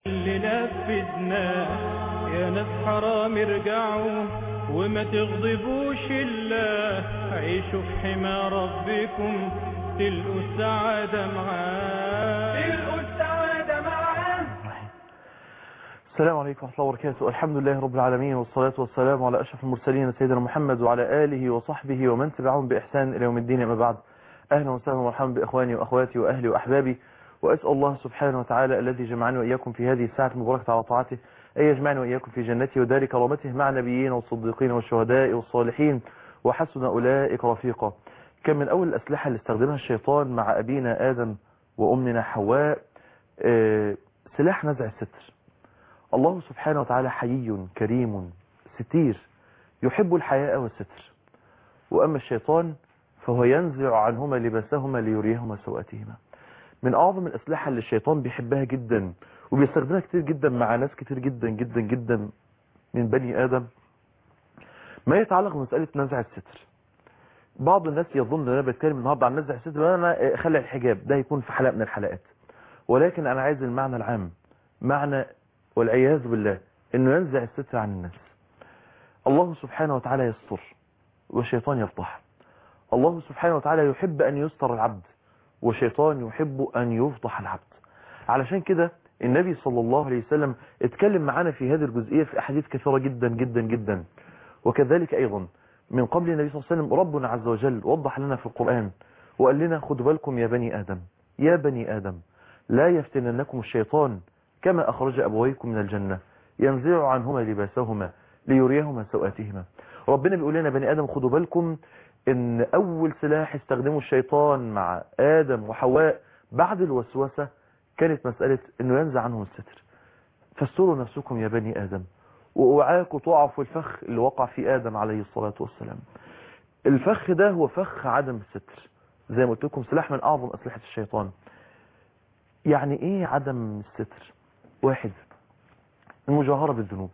اللي نفذناه يا ناس حرام ارجعوا وما تغضبوش الله، عيشوا في حمى ربكم تلقوا السعادة معاه، تلقوا السعادة معاه. السلام عليكم ورحمة الله وبركاته. الحمد لله رب العالمين، والصلاة والسلام على أشرف المرسلين سيدنا محمد وعلى آله وصحبه ومن تبعهم بإحسان إلى يوم الدين. أما بعد، أهلا وسهلا ومرحبا بإخواني وأخواتي وأهلي وأحبابي، وأسأل الله سبحانه وتعالى الذي جمعني وإياكم في هذه الساعة المباركة على طاعته أن يجمعني وإياكم في جنته ودار كرامته مع النبيين والصديقين والشهداء والصالحين وحسن أولئك رفيقا. كان من أول الأسلحة اللي استخدمها الشيطان مع أبينا آدم وأمنا حواء سلاح نزع الستر. الله سبحانه وتعالى حيي كريم ستير يحب الحياء والستر، وأما الشيطان فهو ينزع عنهما لباسهما ليريهما سوءاتهما. من أعظم الأسلحة اللي الشيطان بيحبها جدا وبيستخدمها كتير جدا مع ناس كتير جدا جدا جدا من بني آدم ما يتعلق بمسألة نزع الستر. بعض الناس يظن أن أنا بتكلم النهارده عن نزع الستر وأنا خلع الحجاب، ده يكون في حلقة من الحلقات، ولكن أنا عايز المعنى العام، معنى والعياذ بالله انه ينزع الستر عن الناس. الله سبحانه وتعالى يستر والشيطان يفضح. الله سبحانه وتعالى يحب ان يستر العبد والشيطان يحب ان يفضح العبد. علشان كده النبي صلى الله عليه وسلم اتكلم معنا في هذه الجزئية في احاديث كثيرة جدا جدا جدا، وكذلك ايضا من قبل النبي صلى الله عليه وسلم ربنا عز وجل وضح لنا في القرآن وقال لنا خدوا بالكم يا بني آدم، يا بني آدم لا يفتننكم الشيطان كما أخرج أبويكم من الجنة ينزع عنهما لباسهما ليريهما سوءاتهما. ربنا بيقول لنا بني آدم خدوا بالكم إن أول سلاح استخدمه الشيطان مع آدم وحواء بعد الوسوسة كانت مسألة إنه ينزع عنهم الستر. فاستروا نفسكم يا بني آدم وأوعاكوا تقعوا في الفخ اللي وقع في آدم عليه الصلاة والسلام. الفخ ده هو فخ عدم الستر، زي ما قلت لكم سلاح من أعظم أسلحة الشيطان. يعني إيه عدم الستر؟ واحد، المجاهرة بالذنوب.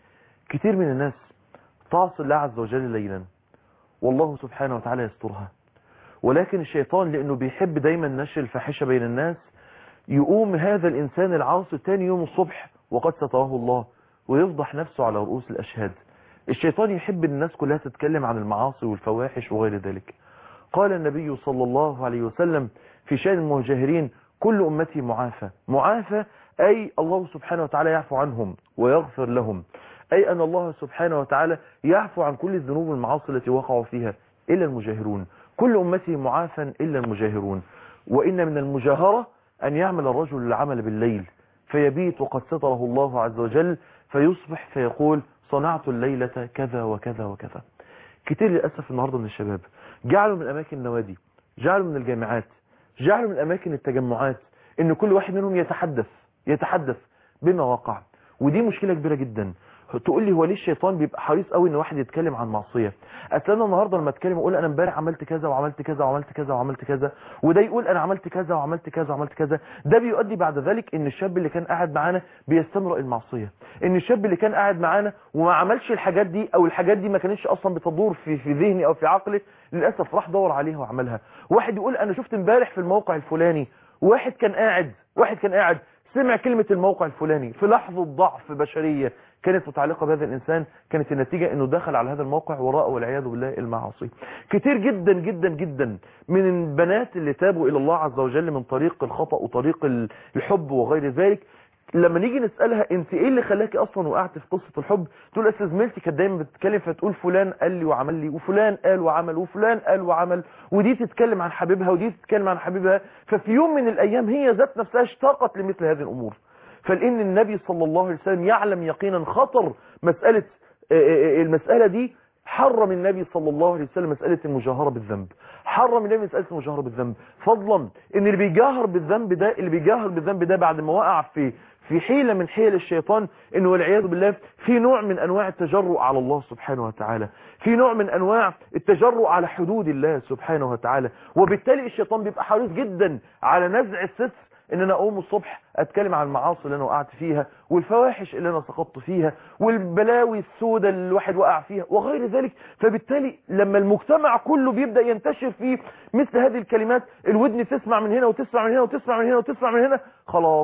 كتير من الناس تعصي الله عز وجل ليلا والله سبحانه وتعالى يسترها، ولكن الشيطان لأنه بيحب دايما نشر الفاحشة بين الناس يقوم هذا الإنسان العاصي تاني يوم الصبح وقد ستره الله ويفضح نفسه على رؤوس الأشهاد. الشيطان يحب الناس كلها تتكلم عن المعاصي والفواحش وغير ذلك. قال النبي صلى الله عليه وسلم في شأن المجاهرين كل أمتي معافى. معافى أي الله سبحانه وتعالى يعفو عنهم ويغفر لهم، أي أن الله سبحانه وتعالى يعفو عن كل الذنوب والمعاصي التي وقعوا فيها إلا المجاهرون. كل أمتي معافى إلا المجاهرون. وإن من المجاهرة أن يعمل الرجل العمل بالليل فيبيت وقد ستره الله عز وجل فيصبح فيقول صنعت الليلة كذا وكذا وكذا. كتير للأسف النهاردة من الشباب جعلوا من أماكن النوادي، جعلوا من الجامعات، جعلوا من أماكن التجمعات إن كل واحد منهم يتحدث بما وقع. ودي مشكلة كبيرة جدا. تقول لي هو ليه الشيطان بيبقى حريص قوي ان واحد يتكلم عن معصية؟ اصل انا النهارده لما اتكلم اقول انا امبارح عملت كذا وعملت كذا وعملت كذا وعملت كذا، وده يقول انا عملت كذا وعملت كذا وعملت كذا، ده بيؤدي بعد ذلك ان الشاب اللي كان قاعد معانا بيستمرئ المعصية، ان الشاب اللي كان قاعد معانا وما عملش الحاجات دي او الحاجات دي ما كانتش اصلا بتدور في ذهني او في عقلي، للاسف راح دور عليها وعملها. واحد يقول انا شفت امبارح في الموقع الفلاني، واحد كان قاعد سمع كلمة الموقع الفلاني في لحظة ضعف بشرية كانت متعلقة بهذا الإنسان، كانت النتيجة أنه دخل على هذا الموقع وراءه والعياذ بالله المعاصي. كتير جدا جدا جدا من البنات اللي تابوا إلى الله عز وجل من طريق الخطأ وطريق الحب وغير ذلك، لما نيجي نسألها انت ايه اللي خلاكي اصلا وقعت في قصة الحب، تقول اصل زميلتي كانت دايما بتتكلم فتقول فلان قال لي وعمل لي وفلان قال وعمل وفلان قال وعمل، ودي تتكلم عن حبيبها ودي تتكلم عن حبيبها، ففي يوم من الايام هي ذات نفسها اشتاقت لمثل هذه الامور. فلان النبي صلى الله عليه وسلم يعلم يقينا خطر المسألة دي، حرم النبي صلى الله عليه وسلم مسألة المجاهرة بالذنب، حرم النبي مسألة المجاهرة بالذنب، فضلا ان اللي بيجاهر بالذنب ده بعد ما وقع في حيلة من حيل الشيطان انه والعياذ بالله في نوع من انواع التجرؤ على الله سبحانه وتعالى، في نوع من انواع التجرؤ على حدود الله سبحانه وتعالى، وبالتالي الشيطان بيبقى حريص جدا على نزع الستر، ان انا اقوم الصبح اتكلم عن المعاصي اللي انا وقعت فيها والفواحش اللي انا سقطت فيها والبلاوي السوداء اللي الواحد وقع فيها وغير ذلك. فبالتالي لما المجتمع كله بيبدأ ينتشر فيه مثل هذه الكلمات، الودن تسمع من هنا وتسمع من هنا وتسمع من هنا وتسمع من هنا، خلاص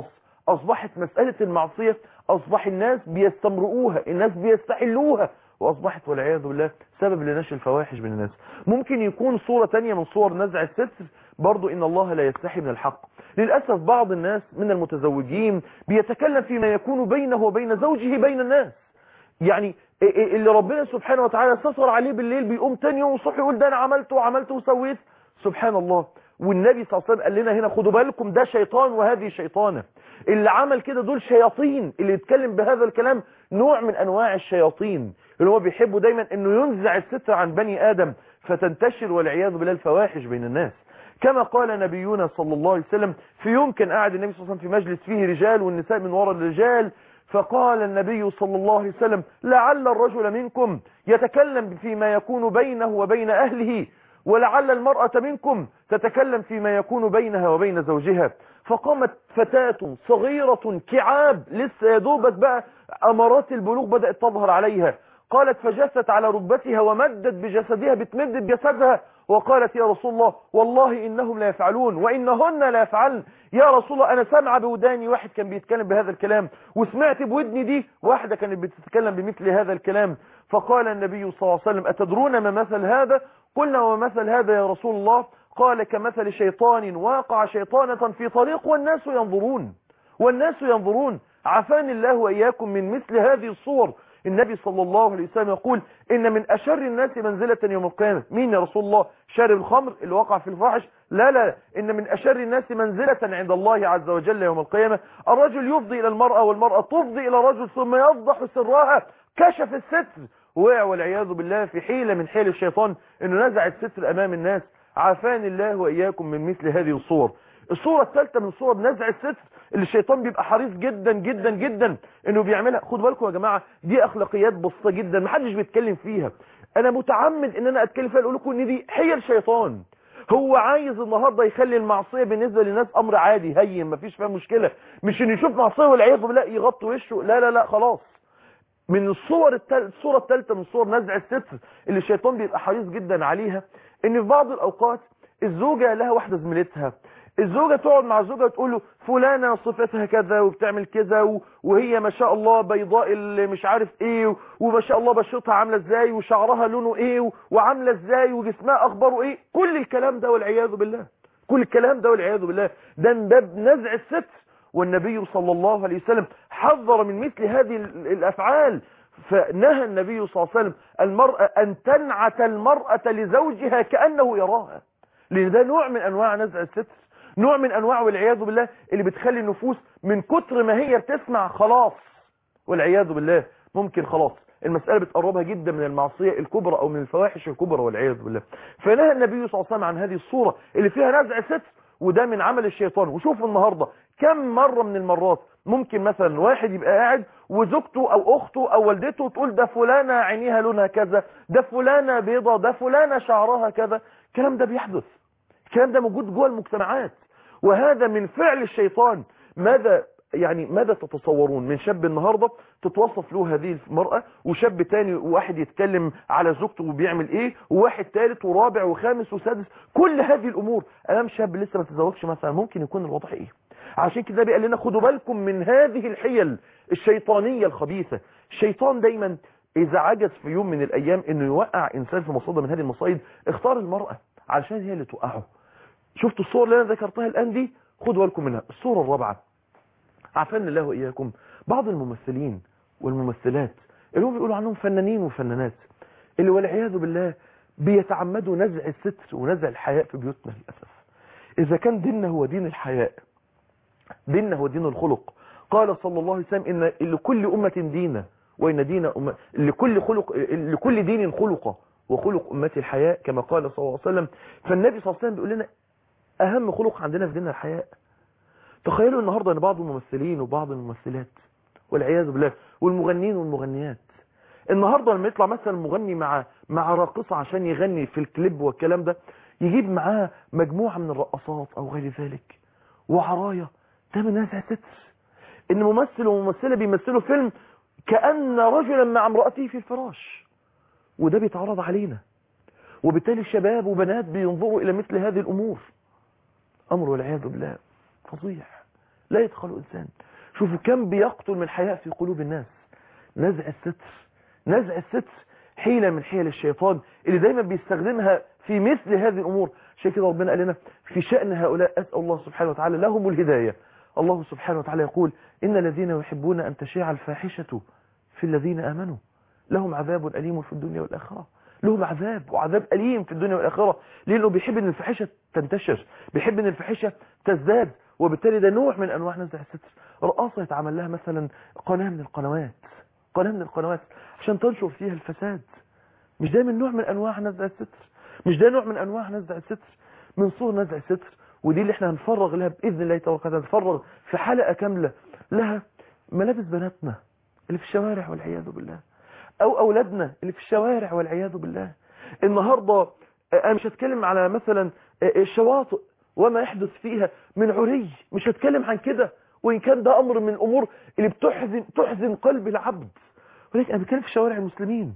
أصبحت مسألة المعصية أصبح الناس بيستمرؤوها، الناس بيستحلوها، وأصبحت والعياذ بالله سبب لنشر الفواحش بين الناس. ممكن يكون صورة تانية من صور نزع الستر برضو إن الله لا يستحي من الحق. للأسف بعض الناس من المتزوجين بيتكلم فيما يكون بينه وبين زوجه بين الناس. يعني اللي ربنا سبحانه وتعالى ستر عليه بالليل بيقوم تاني يوم الصبح يقول ده أنا عملت وعملت وسويت. سبحان الله. والنبي صلى الله عليه وسلم قال لنا هنا خدوا بالكم ده شيطان وهذه شيطانة. اللي عمل كده دول شياطين، اللي يتكلم بهذا الكلام نوع من أنواع الشياطين اللي هو بيحبوا دايما انه ينزع الستر عن بني آدم فتنتشر والعياذ بالله الفواحش بين الناس. كما قال نبينا صلى الله عليه وسلم في يوم كان قاعد النبي صلى الله عليه وسلم في مجلس فيه رجال والنساء من وراء الرجال، فقال النبي صلى الله عليه وسلم لعل الرجل منكم يتكلم فيما يكون بينه وبين أهله، ولعل المرأة منكم تتكلم فيما يكون بينها وبين زوجها. فقامت فتاة صغيرة كعاب لسه يدوبت بقى أمارات البلوغ بدأت تظهر عليها، قالت فجثت على ركبتها ومدت بجسدها بتمد بجسدها وقالت يا رسول الله والله إنهم لا يفعلون وإنهن لا يفعلن. يا رسول الله أنا سامعة بوداني واحد كان بيتكلم بهذا الكلام، وسمعت بودني دي واحدة كانت بتتكلم بمثل هذا الكلام. فقال النبي صلى الله عليه وسلم أتدرون ما مثل هذا؟ قلنا ومثل هذا يا رسول الله؟ قال كمثل شيطان واقع شيطانة في طريق والناس ينظرون. والناس ينظرون. عافاني الله وإياكم من مثل هذه الصور. النبي صلى الله عليه وسلم يقول إن من أشر الناس منزلة يوم القيامة. مين يا رسول الله؟ شارب الخمر اللي وقع في الفاحش؟ لا، إن من أشر الناس منزلة عند الله عز وجل يوم القيامة الرجل يفضي إلى المرأة والمرأة تفضي إلى الرجل ثم يفضح سرها، كشف الستر، وقع والعياذ بالله في حيلة من حيل الشيطان إنه نزع الستر أمام الناس. عافاني الله وإياكم من مثل هذه الصور. الصورة الثالثة من صور نزع الستر اللي الشيطان بيبقى حريص جدا جدا جدا انه بيعملها. خدوا بالكم يا جماعة دي اخلاقيات بسيطة جدا محدش بيتكلم فيها. انا متعمد ان انا اتكلم فيها اقول لكم ان دي حيل شيطان. هو عايز النهاردة يخلي المعصية بالنسبة للناس امر عادي هين مفيش فيها مشكلة، مش ان يشوف معصية والعياذ بالله يغطي وشه. لا خلاص. من الصورة الثالثة من صور نزع الستر اللي الشيطان بيبقى حريص جدا عليها ان في بعض الاوقات الزوجة لها واحدة زميلتها، الزوجة تقعد مع الزوجة تقول له فلانة صفتها كذا وبتعمل كذا وهي ما شاء الله بيضاء اللي مش عارف ايه وما شاء الله بشرتها عاملة ازاي وشعرها لونه ايه وعاملة ازاي وجسمها اخباره ايه. كل الكلام ده والعياذ بالله، كل الكلام ده والعياذ بالله ده من باب نزع الستر. والنبي صلى الله عليه وسلم حذر من مثل هذه الافعال، فنهى النبي صلى الله عليه وسلم المرأة ان تنعت المرأة لزوجها كأنه يراها، لان ده نوع من انواع نزع الستر، نوع من انواع والعياذ بالله اللي بتخلي النفوس من كتر ما هي بتسمع خلاص والعياذ بالله ممكن خلاص المسألة بتقربها جدا من المعصية الكبرى او من الفواحش الكبرى والعياذ بالله. فنهى النبي صلى الله عليه وسلم عن هذه الصورة اللي فيها نزع ستر، وده من عمل الشيطان. وشوفوا النهاردة كم مرة من المرات ممكن مثلا واحد يبقى قاعد وزوجته او اخته او والدته تقول ده فلانة عينيها لونها كذا، ده فلانة بيضة، ده فلانة شعرها كذا. الكلام ده بيحدث، الكلام ده موجود جوه المجتمعات، وهذا من فعل الشيطان. ماذا تتصورون من شاب النهاردة تتوصف له هذه المرأة، وشاب تاني واحد يتكلم على زوجته وبيعمل ايه، وواحد ثالث ورابع وخامس وسادس. كل هذه الامور امام شاب لسه ما تزوجش مثلا ممكن يكون الوضع ايه. عشان كده بيقال لنا خدوا بالكم من هذه الحيل الشيطانية الخبيثة. الشيطان دايما اذا عجز في يوم من الايام انه يوقع انسان في مصيدة من هذه المصايد اختار المرأة علشان هي اللي توقعه. شفتوا الصور اللي انا ذكرتها الان دي؟ خدوا بالكم منها. الصورة الرابعة عافانا الله واياكم بعض الممثلين والممثلات اللي هم بيقولوا عنهم فنانين وفنانات اللي والعياذ بالله بيتعمدوا نزع الستر ونزع الحياء في بيوتنا. للأسف إذا كان ديننا هو دين الحياء، ديننا هو دين الخلق. قال صلى الله عليه وسلم إن لكل أمة دينا وإن دين لكل دين خلقة وخلق أمتي الحياء كما قال صلى الله عليه وسلم. فالنبي صلى الله عليه وسلم بيقول لنا أهم خلق عندنا في ديننا الحياء. تخيلوا النهاردة أن بعض الممثلين وبعض الممثلات والعياذ بالله والمغنين والمغنيات النهاردة لما يطلع مثلا مغني مع راقصة عشان يغني في الكليب والكلام ده يجيب معاه مجموعة من الرقصات أو غير ذلك وعراية. ده من نزع ستر. إن ممثل وممثلة بيمثلوا فيلم كأن رجلا مع امرأته في الفراش، وده بيتعرض علينا، وبالتالي الشباب وبنات بينظروا إلى مثل هذه الأمور. أمر والعياذ بالله فظيع لا يدخل إنسان. شوفوا كم بيقتل من الحياء في قلوب الناس. نزع الستر، نزع الستر حيلة من حيل الشيطان اللي دايما بيستخدمها في مثل هذه الأمور. عشان كده ربنا قال لنا في شأن هؤلاء أسأل الله سبحانه وتعالى لهم الهداية. الله سبحانه وتعالى يقول إن الذين يحبون أن تشيع الفاحشة في الذين آمنوا لهم عذاب أليم في الدنيا والآخرة. لهم عذاب وعذاب أليم في الدنيا والآخرة، لأنه بيحب أن الفاحشة تنتشر، بيحب أن الفاحشة تزداد، وبالتالي ده نوع من أنواع نزع الستر. رقاصة يتعمل لها مثلا قناة من القنوات عشان تنشر فيها الفساد. مش ده من نوع من أنواع نزع الستر؟ مش ده نوع من أنواع نزع الستر؟ من صور نزع الستر. ودي اللي احنا هنفرغ لها بإذن الله تبارك وتعالى، هنفرغ في حلقة كاملة لها ملابس بناتنا اللي في الشوارع والعياذ بالله، أو أولادنا اللي في الشوارع والعياذ بالله. النهاردة أنا مش هتكلم على مثلا الشواطئ وما يحدث فيها من عري، مش هتكلم عن كده، وإن كان ده أمر من الأمور اللي تحزن قلب العبد، ولكن أنا بتكلم في شوارع المسلمين.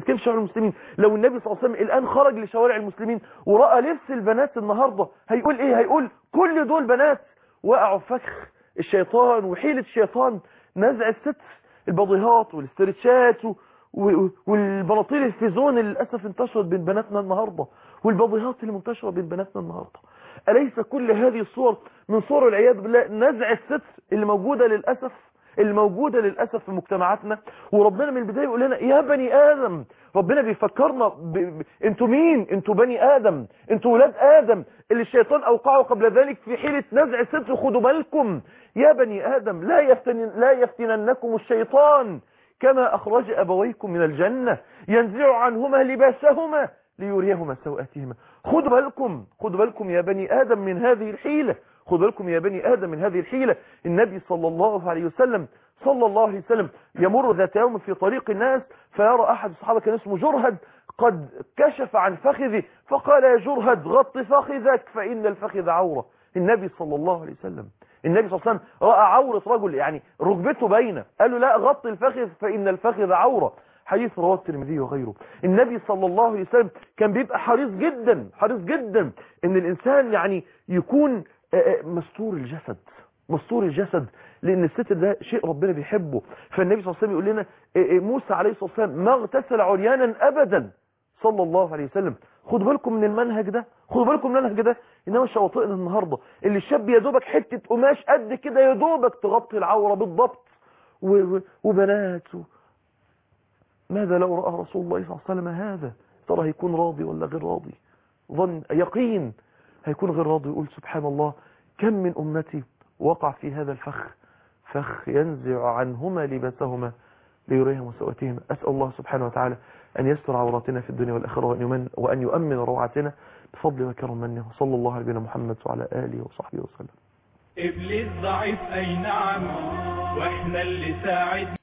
لو النبي صلى الله عليه وسلم الآن خرج لشوارع المسلمين ورأى لبس البنات النهاردة هيقول إيه؟ هيقول كل دول بنات وقعوا فخ الشيطان وحيلة الشيطان نزع الستر. البضيهات والاسترتشات والبناطيل الفيزون اللي للأسف انتشرت بين بناتنا النهاردة، والبضيهات اللي منتشرة بين بناتنا النهاردة، أليس كل هذه الصور من صور العياذ بالله نزع الستر اللي موجودة للأسف في مجتمعاتنا؟ وربنا من البداية يقول لنا يا بني آدم، ربنا بيفكرنا انتوا مين؟ انتوا بني آدم، انتوا ولاد آدم اللي الشيطان أوقعوا قبل ذلك في حيلة نزع الستر. خدوا بالكم يا بني آدم، لا يفتننكم الشيطان كما أخرج أبويكم من الجنة ينزع عنهما لباسهما ليريهما سوآتهما. خدوا بالكم يا بني آدم من هذه الحيلة، خدوا بالكم يا بني آدم من هذه الحيلة. النبي صلى الله عليه وسلم يمر ذات يوم في طريق الناس فيرى أحد الصحابة كان اسمه جرهد قد كشف عن فخذه، فقال يا جرهد غط فخذك فإن الفخذ عورة. النبي صلى الله عليه وسلم رأى عورة رجل، يعني ركبته باينة، قال له لا غط الفخذ فإن الفخذ عورة. حديث رواه الترمذي وغيره. النبي صلى الله عليه وسلم كان بيبقى حريص جدا ان الانسان يعني يكون مستور الجسد، لان الستر ده شيء ربنا بيحبه. فالنبي صلى الله عليه وسلم يقول لنا موسى عليه الصلاة والسلام ما اغتسل عريانا ابدا صلى الله عليه وسلم. خدوا بالكم من المنهج ده. انما شواطئنا النهارده اللي الشاب يا دوبك حته قماش قد كده يا دوبك تغطي العوره بالضبط، وبنات ماذا لو رأى رسول الله صلى الله عليه وسلم هذا؟ ترى هيكون راضي ولا غير راضي؟ يقين هيكون غير راضي، يقول سبحان الله كم من أمتي وقع في هذا فخ ينزع عنهما لباسهما ليريهما سوءتهما. أسأل الله سبحانه وتعالى أن يستر عوراتنا في الدنيا والآخرة وأن يؤمن روعاتنا بفضل وكرم منه. صلى الله على نبينا محمد وعلى آله وصحبه وسلم. إبليس ضعيف أي نعم، وإحنا اللي ساعدنا.